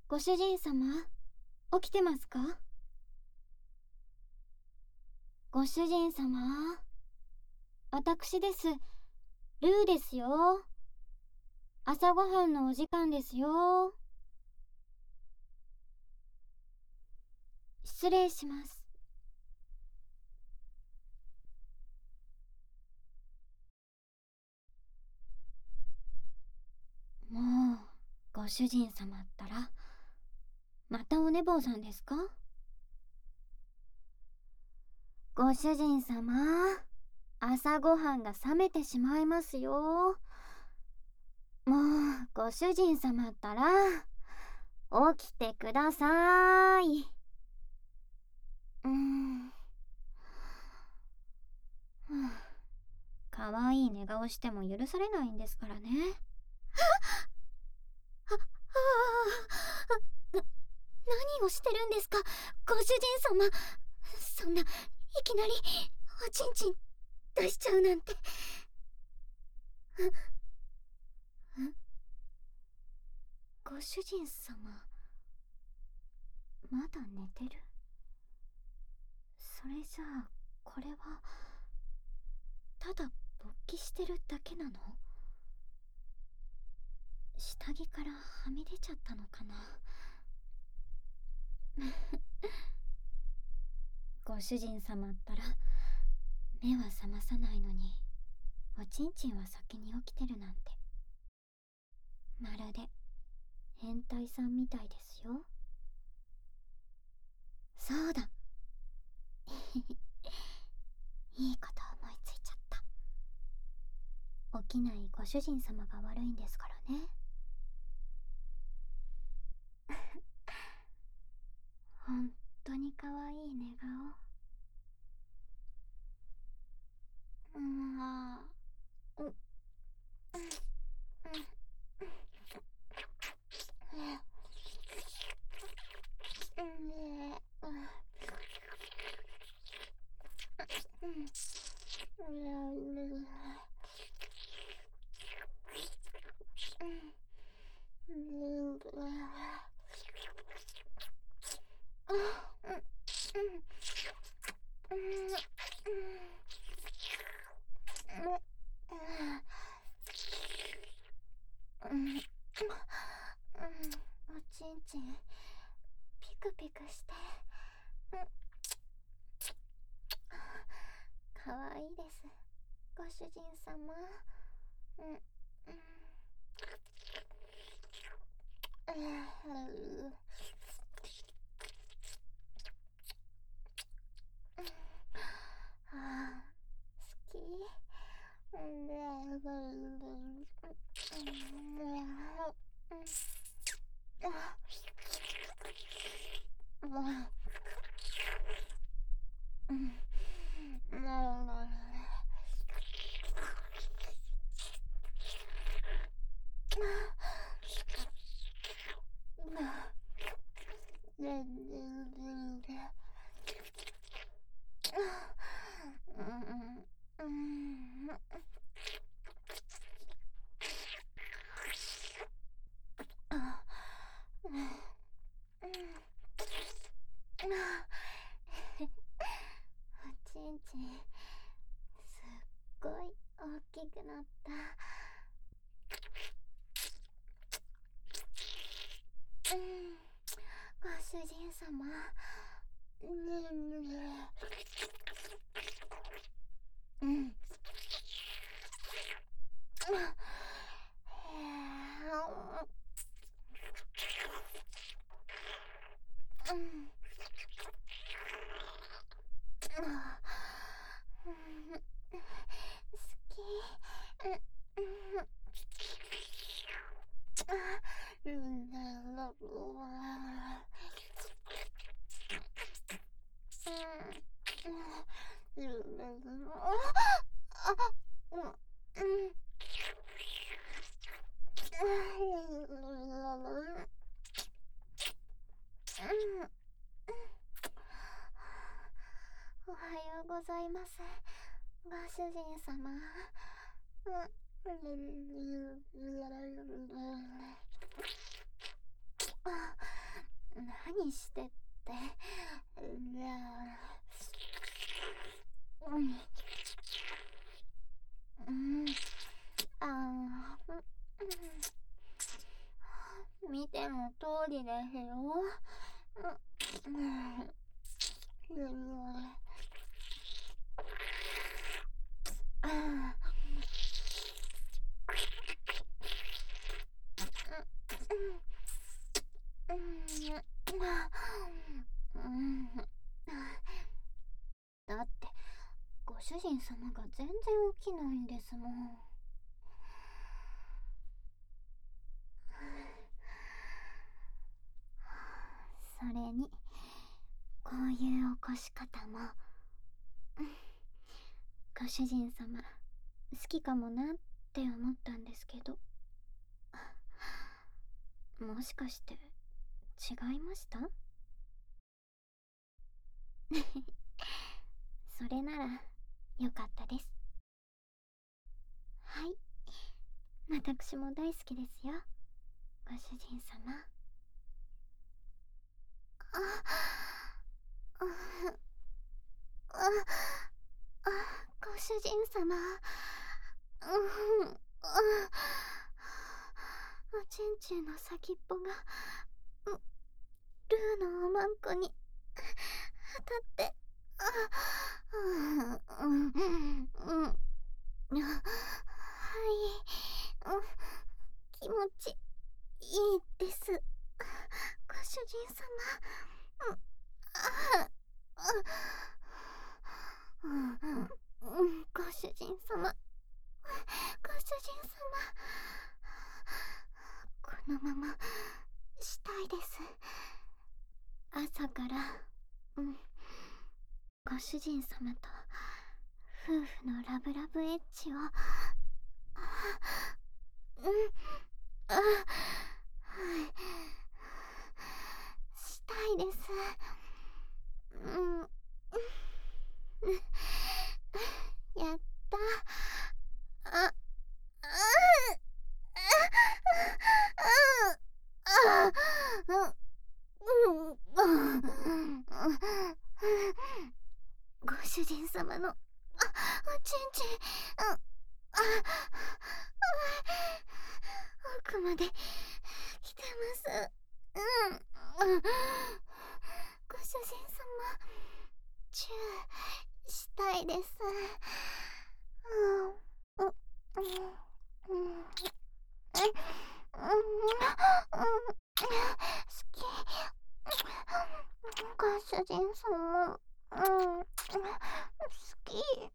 ご主人様、起きてますか？ご主人様、私です。ルーですよ。朝ごはんのお時間ですよ。失礼します。もう、ご主人様ったら、またお寝坊さんですか？ご主人様、朝ごはんが冷めてしまいますよ。もう、ご主人様ったら、起きてください。かわいい寝顔しても許されないんですからね。は、はあ、何をしてるんですか、ご主人様。そんな、いきなり、おちんちん出しちゃうなんて。ご主人様、まだ寝てる？それじゃあ、これは、ただ勃起してるだけなの？下着からはみ出ちゃったのかな。ご主人様ったら目は覚まさないのにおちんちんは先に起きてるなんて、まるで変態さんみたいですよ。そうだいいこと思いついちゃった。起きないご主人様が悪いんですからね。本当に可愛い寝顔。あー、う、おちんちんピクピクして、かわいいです、ご主人様。あー、好き。おちんちんすっごい大きくなった。ご主人様、好き。おはようございます、ご主人様。 何してって。あ見ての通りですよ。だってご主人様が全然起きないんですもん。それにこういう起こし方もご主人様好きかもなって思ったんですけど、もしかして違いました？それならよかったです。はい、私も大好きですよ、ご主人様。ご主人様。おちんちんの先っぽがルーのおまんこに当たって、はい、気持ちいいです、ご主人様。ご主人様、ご主人様、このまましたいです。朝から、ご主人様と夫婦のラブラブエッチを、したいです。やった。ご主人様のおちんちん、奥まで来てます。ご主人様、チューしたいです。好き。ご主人様、好き。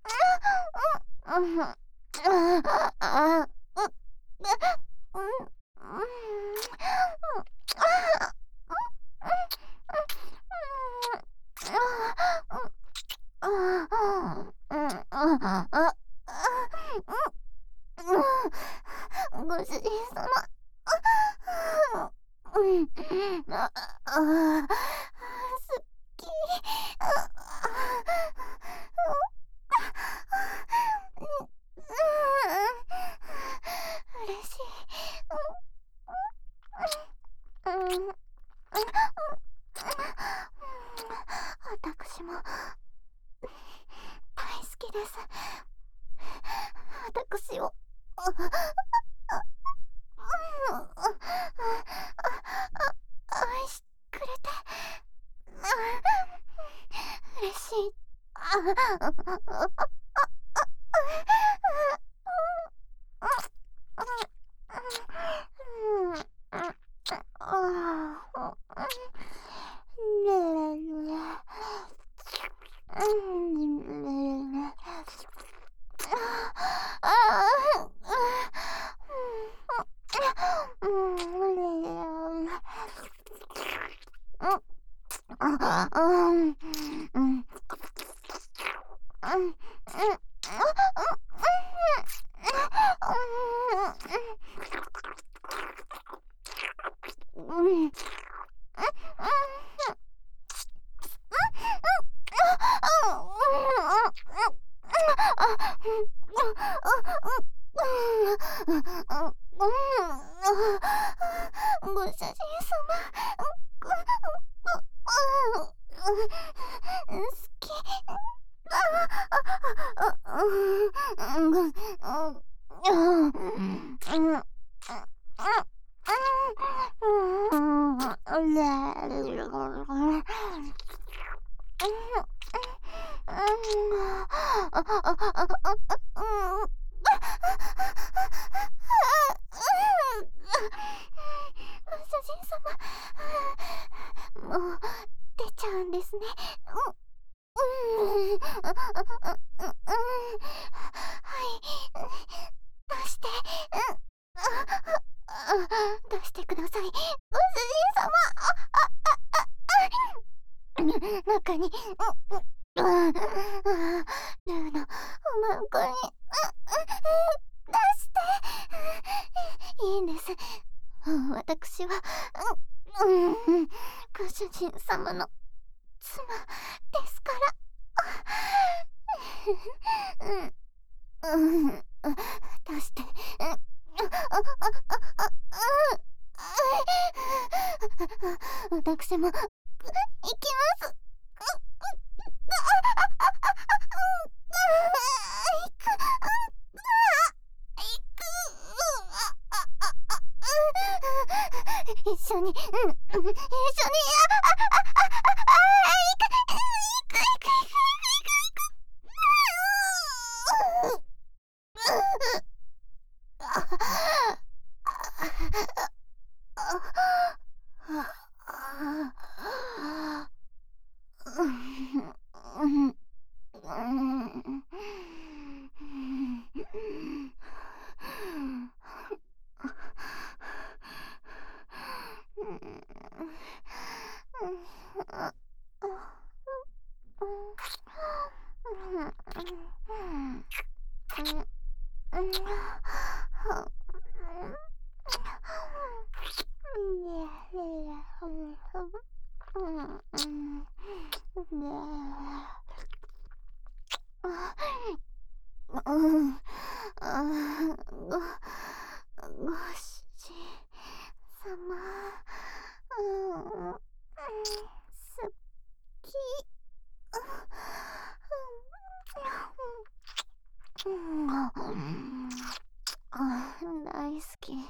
ご主人様、好き。嬉しい。私も大好きです。私を愛してくれて嬉しい。ご主人様、 き。主人様、もう出ちゃうんですね。はい、出して、出してください。ご主人様。中に、ルーのおまんこに、出して。いいんです。私は、ご主人様の妻ですから。出して。私も行きます。一緒に、一緒に、ご主人様、好き。大好き。